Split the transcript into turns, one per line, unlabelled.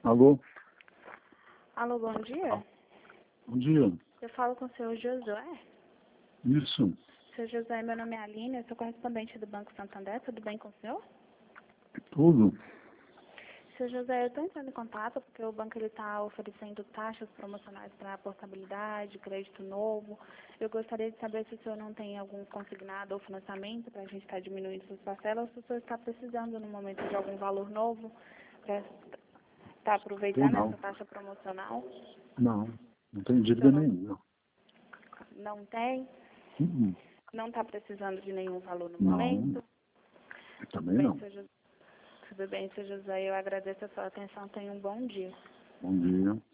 Alô?
Alô, bom dia.
Bom dia.
Eu falo com o senhor Josué.
Isso.
Senhor Josué, meu nome é Aline, eu sou correspondente do Banco Santander. Tudo bem com o senhor?
Tudo.
Senhor José, eu estou entrando em contato porque o banco está oferecendo taxas promocionais para portabilidade, crédito novo. Eu gostaria de saber se o senhor não tem algum consignado ou financiamento para a gente estar diminuindo suas parcelas, ou se o senhor está precisando no momento de algum valor novo para estar aproveitando
Não.
essa taxa promocional.
Não. Não tem
O
dívida
senhor
nenhuma.
não tem?
Uhum.
Não está precisando de nenhum valor no
Não.
momento? Tudo
Também
bem,
não.
senhor José. Tudo bem, senhor José. Eu agradeço a sua atenção. Tenha um bom dia.
Bom dia.